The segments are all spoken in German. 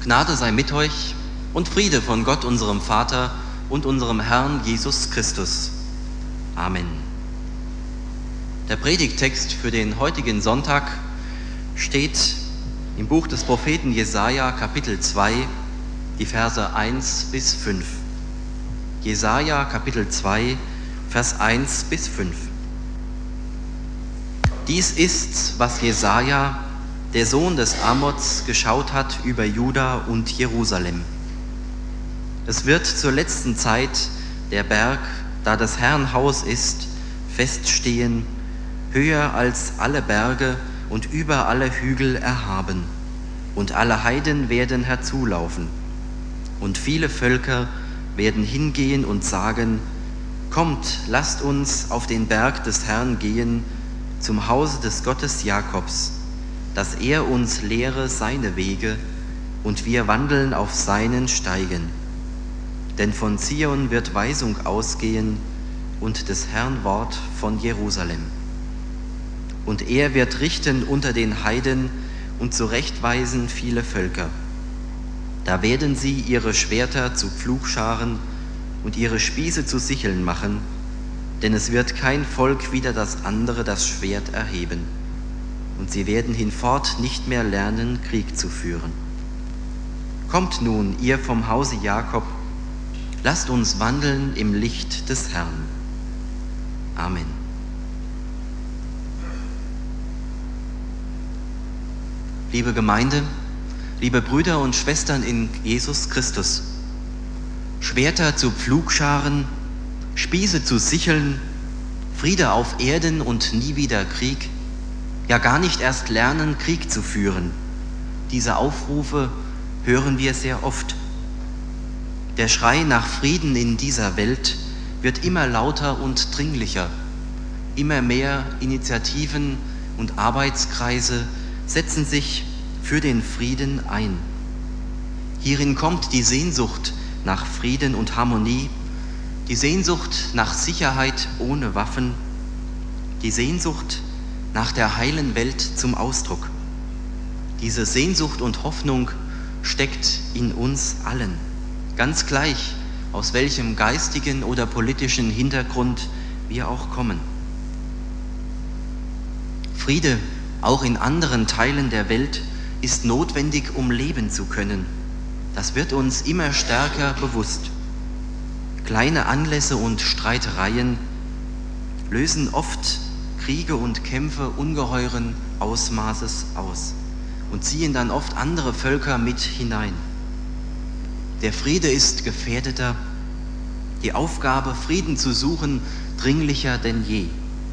Gnade sei mit euch und Friede von Gott, unserem Vater und unserem Herrn Jesus Christus. Amen. Der Predigttext für den heutigen Sonntag steht im Buch des Propheten Jesaja, Kapitel 2, die Verse 1 bis 5. Jesaja, Kapitel 2, Vers 1 bis 5. Dies ist, was Jesaja, der Sohn des Amoz, geschaut hat über Juda und Jerusalem. Es wird zur letzten Zeit der Berg, da des Herrn Haus ist, feststehen, höher als alle Berge und über alle Hügel erhaben. Und alle Heiden werden herzulaufen. Und viele Völker werden hingehen und sagen: Kommt, lasst uns auf den Berg des Herrn gehen, zum Hause des Gottes Jakobs, dass er uns lehre seine Wege und wir wandeln auf seinen Steigen. Denn von Zion wird Weisung ausgehen und des Herrn Wort von Jerusalem. Und er wird richten unter den Heiden und zurechtweisen viele Völker. Da werden sie ihre Schwerter zu Pflugscharen und ihre Spieße zu Sicheln machen, denn es wird kein Volk wider das andere das Schwert erheben. Und sie werden hinfort nicht mehr lernen, Krieg zu führen. Kommt nun, ihr vom Hause Jakob, lasst uns wandeln im Licht des Herrn. Amen. Liebe Gemeinde, liebe Brüder und Schwestern in Jesus Christus, Schwerter zu Pflugscharen, Spieße zu Sicheln, Friede auf Erden und nie wieder Krieg, ja gar nicht erst lernen, Krieg zu führen. Diese Aufrufe hören wir sehr oft. Der Schrei nach Frieden in dieser Welt wird immer lauter und dringlicher. Immer mehr Initiativen und Arbeitskreise setzen sich für den Frieden ein. Hierin kommt die Sehnsucht nach Frieden und Harmonie, die Sehnsucht nach Sicherheit ohne Waffen, die Sehnsucht nach der heilen Welt zum Ausdruck. Diese Sehnsucht und Hoffnung steckt in uns allen, ganz gleich, aus welchem geistigen oder politischen Hintergrund wir auch kommen. Friede, auch in anderen Teilen der Welt, ist notwendig, um leben zu können. Das wird uns immer stärker bewusst. Kleine Anlässe und Streitereien lösen oft Kriege und Kämpfe ungeheuren Ausmaßes aus und ziehen dann oft andere Völker mit hinein. Der Friede ist gefährdeter, die Aufgabe, Frieden zu suchen, dringlicher denn je.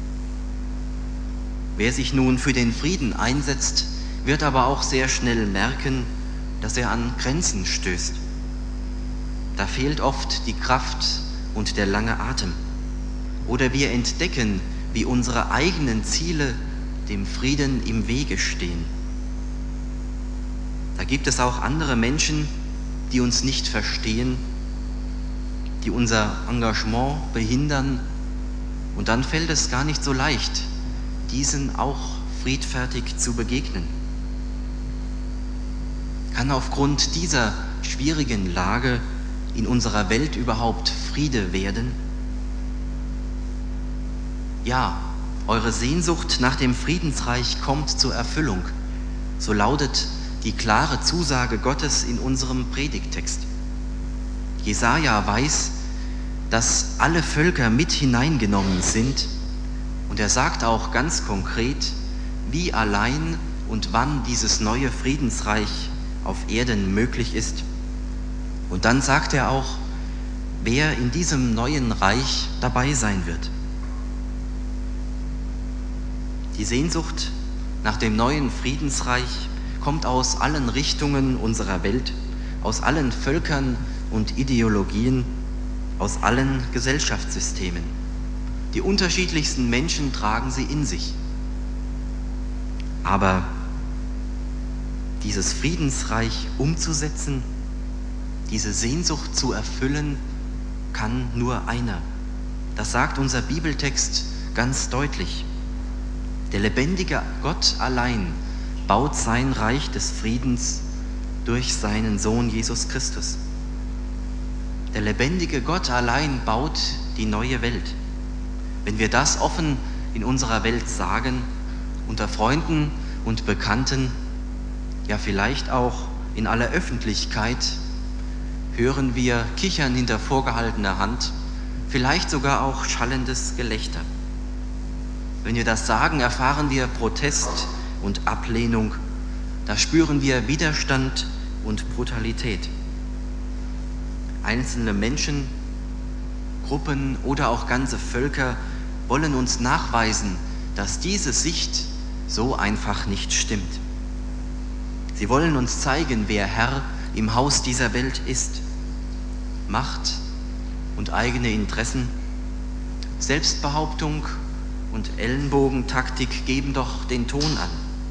Wer sich nun für den Frieden einsetzt, wird aber auch sehr schnell merken, dass er an Grenzen stößt. Da fehlt oft die Kraft und der lange Atem. Oder wir entdecken, wie unsere eigenen Ziele dem Frieden im Wege stehen. Da gibt es auch andere Menschen, die uns nicht verstehen, die unser Engagement behindern, und dann fällt es gar nicht so leicht, diesen auch friedfertig zu begegnen. Kann aufgrund dieser schwierigen Lage in unserer Welt überhaupt Friede werden? Ja, eure Sehnsucht nach dem Friedensreich kommt zur Erfüllung. So lautet die klare Zusage Gottes in unserem Predigttext. Jesaja weiß, dass alle Völker mit hineingenommen sind, und er sagt auch ganz konkret, wie allein und wann dieses neue Friedensreich auf Erden möglich ist. Und dann sagt er auch, wer in diesem neuen Reich dabei sein wird. Die Sehnsucht nach dem neuen Friedensreich kommt aus allen Richtungen unserer Welt, aus allen Völkern und Ideologien, aus allen Gesellschaftssystemen. Die unterschiedlichsten Menschen tragen sie in sich. Aber dieses Friedensreich umzusetzen, diese Sehnsucht zu erfüllen, kann nur einer. Das sagt unser Bibeltext ganz deutlich. Der lebendige Gott allein baut sein Reich des Friedens durch seinen Sohn Jesus Christus. Der lebendige Gott allein baut die neue Welt. Wenn wir das offen in unserer Welt sagen, unter Freunden und Bekannten, ja vielleicht auch in aller Öffentlichkeit, hören wir Kichern hinter vorgehaltener Hand, vielleicht sogar auch schallendes Gelächter. Wenn wir das sagen, erfahren wir Protest und Ablehnung, da spüren wir Widerstand und Brutalität. Einzelne Menschen, Gruppen oder auch ganze Völker wollen uns nachweisen, dass diese Sicht so einfach nicht stimmt. Sie wollen uns zeigen, wer Herr im Haus dieser Welt ist. Macht und eigene Interessen, Selbstbehauptung und Ellenbogentaktik geben doch den Ton an.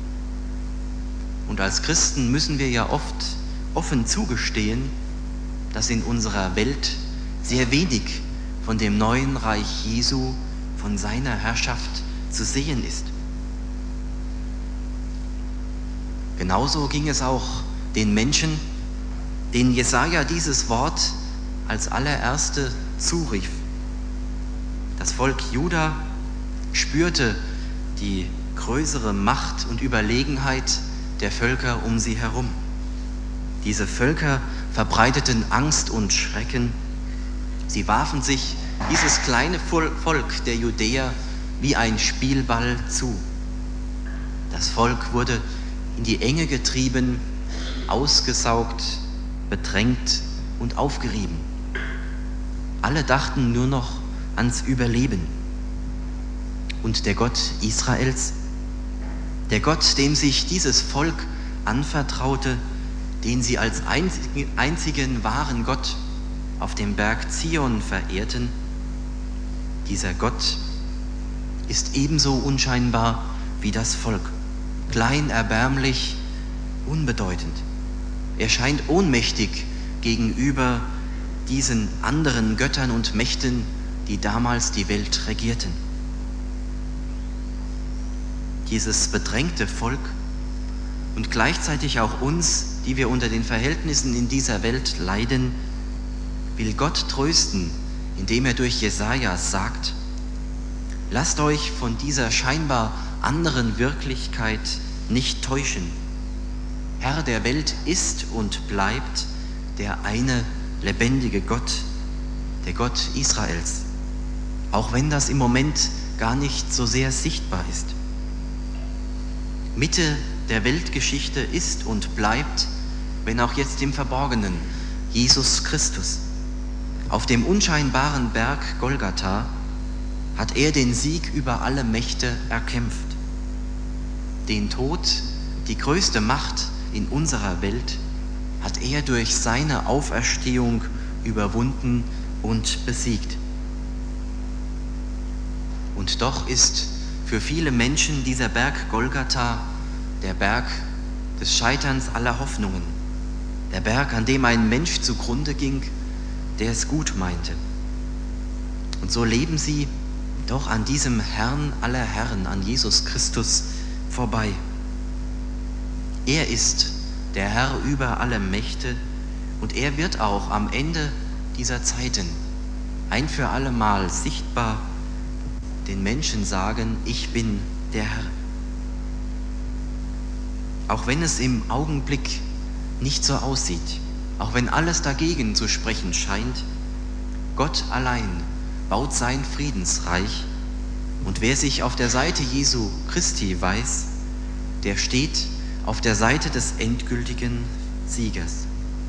Und als Christen müssen wir ja oft offen zugestehen, dass in unserer Welt sehr wenig von dem neuen Reich Jesu, von seiner Herrschaft zu sehen ist. Genauso ging es auch den Menschen, denen Jesaja dieses Wort als allererste zurief. Das Volk Juda spürte die größere Macht und Überlegenheit der Völker um sie herum. Diese Völker verbreiteten Angst und Schrecken. Sie warfen sich dieses kleine Volk der Judäer wie ein Spielball zu. Das Volk wurde in die Enge getrieben, ausgesaugt, bedrängt und aufgerieben. Alle dachten nur noch ans Überleben. Und der Gott Israels, der Gott, dem sich dieses Volk anvertraute, den sie als einzigen wahren Gott auf dem Berg Zion verehrten, dieser Gott ist ebenso unscheinbar wie das Volk, klein, erbärmlich, unbedeutend. Er scheint ohnmächtig gegenüber diesen anderen Göttern und Mächten, die damals die Welt regierten. Dieses bedrängte Volk und gleichzeitig auch uns, die wir unter den Verhältnissen in dieser Welt leiden, will Gott trösten, indem er durch Jesaja sagt: Lasst euch von dieser scheinbar anderen Wirklichkeit nicht täuschen. Herr der Welt ist und bleibt der eine lebendige Gott, der Gott Israels, auch wenn das im Moment gar nicht so sehr sichtbar ist. Mitte der Weltgeschichte ist und bleibt, wenn auch jetzt im Verborgenen, Jesus Christus. Auf dem unscheinbaren Berg Golgatha hat er den Sieg über alle Mächte erkämpft. Den Tod, die größte Macht in unserer Welt, hat er durch seine Auferstehung überwunden und besiegt. Und doch ist für viele Menschen dieser Berg Golgatha der Berg des Scheiterns aller Hoffnungen, der Berg, an dem ein Mensch zugrunde ging, der es gut meinte. Und so leben sie doch an diesem Herrn aller Herren, an Jesus Christus, vorbei. Er ist der Herr über alle Mächte und er wird auch am Ende dieser Zeiten ein für alle Mal sichtbar den Menschen sagen: Ich bin der Herr. Auch wenn es im Augenblick nicht so aussieht, auch wenn alles dagegen zu sprechen scheint, Gott allein baut sein Friedensreich, und wer sich auf der Seite Jesu Christi weiß, der steht auf der Seite des endgültigen Siegers.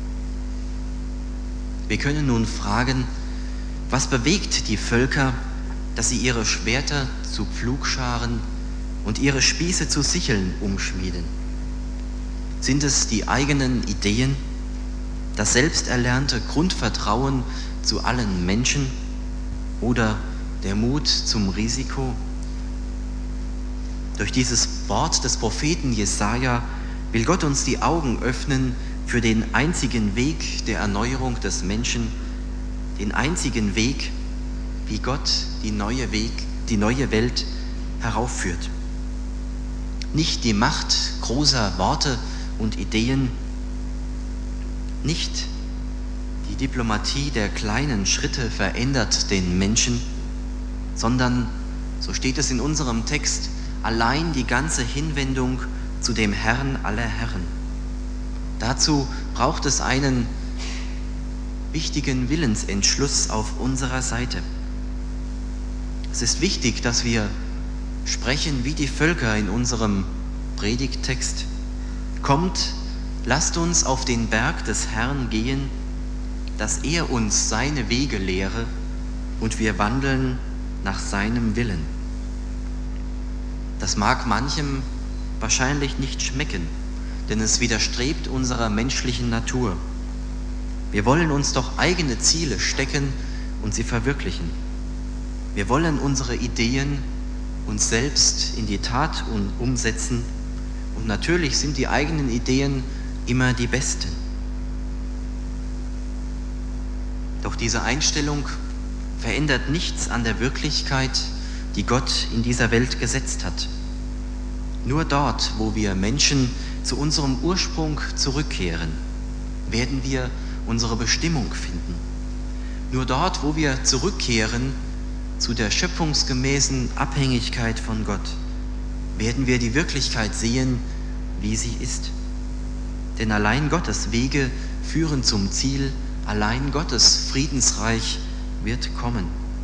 Wir können nun fragen: Was bewegt die Völker, dass sie ihre Schwerter zu Pflugscharen und ihre Spieße zu Sicheln umschmieden? Sind es die eigenen Ideen, das selbsterlernte Grundvertrauen zu allen Menschen oder der Mut zum Risiko? Durch dieses Wort des Propheten Jesaja will Gott uns die Augen öffnen für den einzigen Weg der Erneuerung des Menschen, den einzigen Weg, wie Gott die neue Welt heraufführt. Nicht die Macht großer Worte und Ideen, Nicht die Diplomatie der kleinen Schritte verändert den Menschen, sondern, so steht es in unserem Text, allein die ganze Hinwendung zu dem Herrn aller Herren. Dazu braucht es einen wichtigen Willensentschluss auf unserer Seite. Es ist wichtig, dass wir sprechen wie die Völker in unserem Predigttext. Kommt, lasst uns auf den Berg des Herrn gehen, dass er uns seine Wege lehre und wir wandeln nach seinem Willen. Das mag manchem wahrscheinlich nicht schmecken, denn es widerstrebt unserer menschlichen Natur. Wir wollen uns doch eigene Ziele stecken und sie verwirklichen. Wir wollen unsere Ideen uns selbst in die Tat umsetzen und natürlich sind die eigenen Ideen immer die besten. Doch diese Einstellung verändert nichts an der Wirklichkeit, die Gott in dieser Welt gesetzt hat. Nur dort, wo wir Menschen zu unserem Ursprung zurückkehren, werden wir unsere Bestimmung finden. Nur dort, wo wir zurückkehren zu der schöpfungsgemäßen Abhängigkeit von Gott, werden wir die Wirklichkeit sehen, wie sie ist. Denn allein Gottes Wege führen zum Ziel, allein Gottes Friedensreich wird kommen.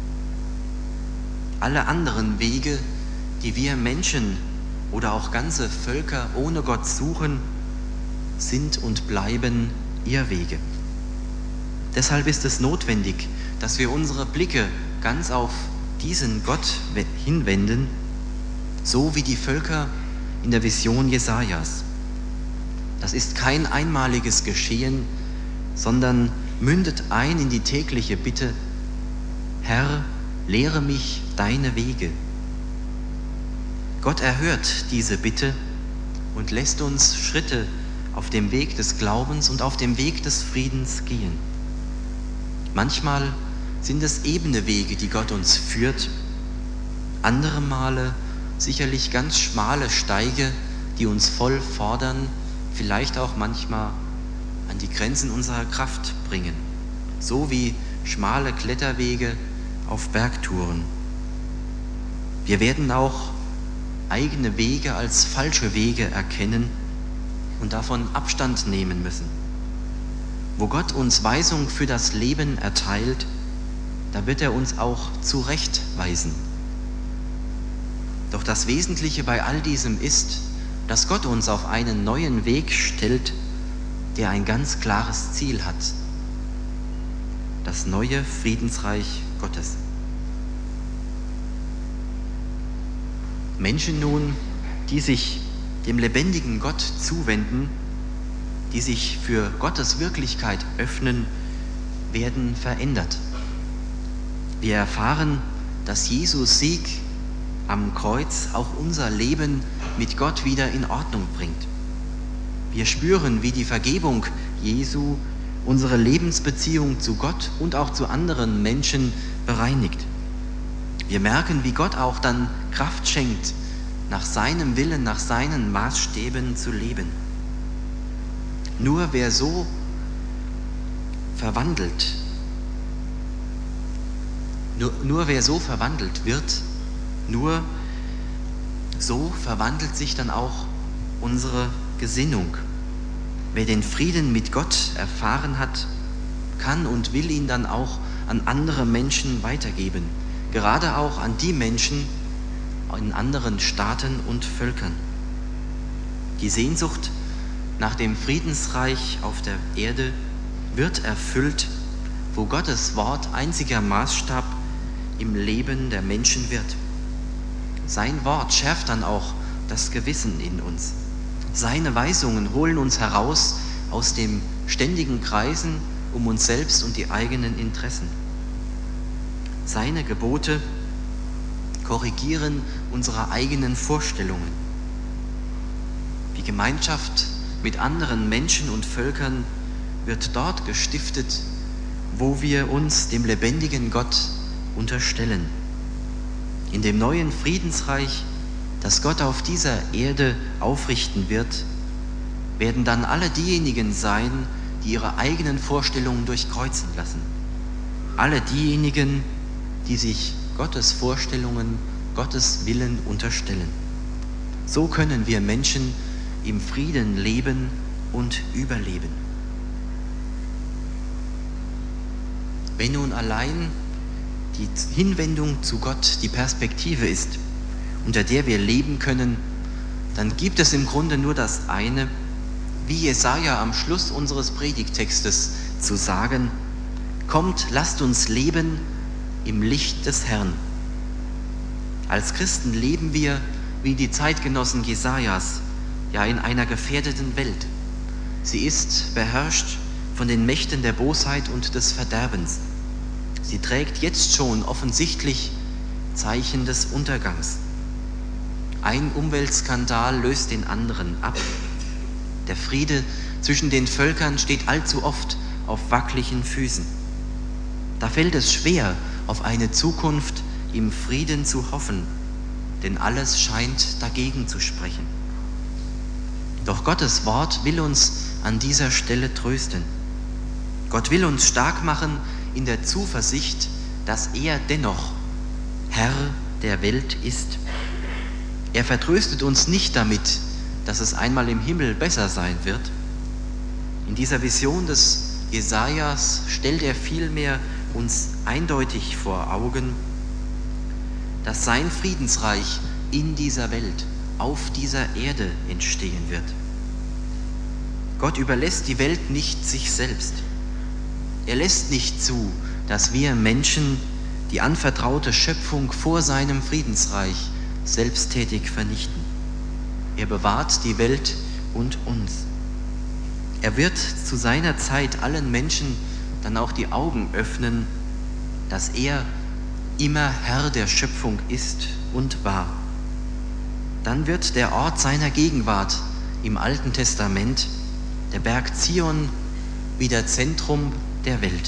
Alle anderen Wege, die wir Menschen oder auch ganze Völker ohne Gott suchen, sind und bleiben Irrwege. Deshalb ist es notwendig, dass wir unsere Blicke ganz auf diesen Gott hinwenden, so wie die Völker in der Vision Jesajas. Das ist kein einmaliges Geschehen, sondern mündet ein in die tägliche Bitte: Herr, lehre mich deine Wege. Gott erhört diese Bitte und lässt uns Schritte auf dem Weg des Glaubens und auf dem Weg des Friedens gehen. Manchmal sind es ebene Wege, die Gott uns führt, andere Male sicherlich ganz schmale Steige, die uns voll fordern, vielleicht auch manchmal an die Grenzen unserer Kraft bringen, so wie schmale Kletterwege auf Bergtouren. Wir werden auch eigene Wege als falsche Wege erkennen und davon Abstand nehmen müssen. Wo Gott uns Weisung für das Leben erteilt, da wird er uns auch zurechtweisen. Doch das Wesentliche bei all diesem ist, dass Gott uns auf einen neuen Weg stellt, der ein ganz klares Ziel hat: das neue Friedensreich Gottes. Menschen nun, die sich dem lebendigen Gott zuwenden, die sich für Gottes Wirklichkeit öffnen, werden verändert. Wir erfahren, dass Jesus Sieg am Kreuz auch unser Leben mit Gott wieder in Ordnung bringt. Wir spüren, wie die Vergebung Jesu unsere Lebensbeziehung zu Gott und auch zu anderen Menschen bereinigt. Wir merken, wie Gott auch dann Kraft schenkt, nach seinem Willen, nach seinen Maßstäben zu leben. Nur wer so verwandelt wird, nur so verwandelt sich dann auch unsere Gesinnung. Wer den Frieden mit Gott erfahren hat, kann und will ihn dann auch an andere Menschen weitergeben, gerade auch an die Menschen in anderen Staaten und Völkern. Die Sehnsucht nach dem Friedensreich auf der Erde wird erfüllt, wo Gottes Wort einziger Maßstab im Leben der Menschen wird. Sein Wort schärft dann auch das Gewissen in uns. Seine Weisungen holen uns heraus aus dem ständigen Kreisen um uns selbst und die eigenen Interessen. Seine Gebote korrigieren unsere eigenen Vorstellungen. Die Gemeinschaft mit anderen Menschen und Völkern wird dort gestiftet, wo wir uns dem lebendigen Gott unterstellen. In dem neuen Friedensreich, das Gott auf dieser Erde aufrichten wird, werden dann alle diejenigen sein, die ihre eigenen Vorstellungen durchkreuzen lassen. Alle diejenigen, die sich Gottes Vorstellungen, Gottes Willen unterstellen. So können wir Menschen im Frieden leben und überleben. Wenn nun allein die Hinwendung zu Gott die Perspektive ist, unter der wir leben können, dann gibt es im Grunde nur das eine, wie Jesaja am Schluss unseres Predigttextes zu sagen: Kommt, lasst uns leben im Licht des Herrn. Als Christen leben wir, wie die Zeitgenossen Jesajas, ja in einer gefährdeten Welt. Sie ist beherrscht von den Mächten der Bosheit und des Verderbens. Sie trägt jetzt schon offensichtlich Zeichen des Untergangs. Ein Umweltskandal löst den anderen ab. Der Friede zwischen den Völkern steht allzu oft auf wackeligen Füßen. Da fällt es schwer, auf eine Zukunft im Frieden zu hoffen, denn alles scheint dagegen zu sprechen. Doch Gottes Wort will uns an dieser Stelle trösten. Gott will uns stark machen in der Zuversicht, dass er dennoch Herr der Welt ist. Er vertröstet uns nicht damit, dass es einmal im Himmel besser sein wird. In dieser Vision des Jesajas stellt er vielmehr uns eindeutig vor Augen, dass sein Friedensreich in dieser Welt, auf dieser Erde entstehen wird. Gott überlässt die Welt nicht sich selbst. Er lässt nicht zu, dass wir Menschen die anvertraute Schöpfung vor seinem Friedensreich selbsttätig vernichten. Er bewahrt die Welt und uns. Er wird zu seiner Zeit allen Menschen dann auch die Augen öffnen, dass er immer Herr der Schöpfung ist und war. Dann wird der Ort seiner Gegenwart im Alten Testament, der Berg Zion, wieder Zentrum der Welt.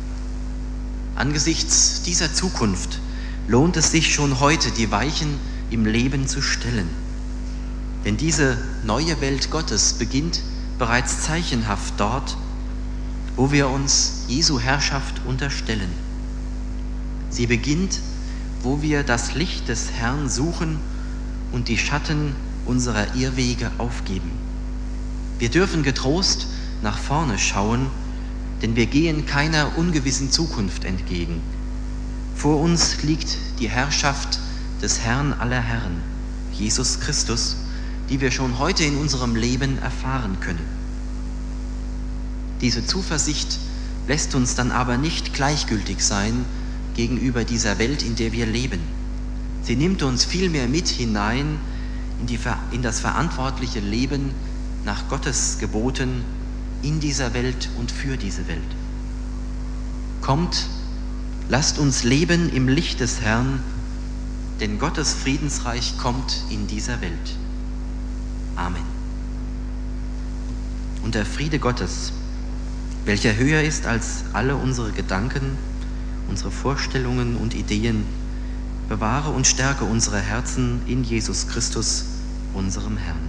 Angesichts dieser Zukunft lohnt es sich schon heute, die Weichen im Leben zu stellen. Denn diese neue Welt Gottes beginnt bereits zeichenhaft dort, wo wir uns Jesu Herrschaft unterstellen. Sie beginnt, wo wir das Licht des Herrn suchen und die Schatten unserer Irrwege aufgeben. Wir dürfen getrost nach vorne schauen, denn wir gehen keiner ungewissen Zukunft entgegen. Vor uns liegt die Herrschaft des Herrn aller Herren, Jesus Christus, die wir schon heute in unserem Leben erfahren können. Diese Zuversicht lässt uns dann aber nicht gleichgültig sein gegenüber dieser Welt, in der wir leben. Sie nimmt uns vielmehr mit hinein in das verantwortliche Leben nach Gottes Geboten in dieser Welt und für diese Welt. Kommt, lasst uns leben im Licht des Herrn, denn Gottes Friedensreich kommt in dieser Welt. Amen. Und der Friede Gottes, welcher höher ist als alle unsere Gedanken, unsere Vorstellungen und Ideen, bewahre und stärke unsere Herzen in Jesus Christus, unserem Herrn.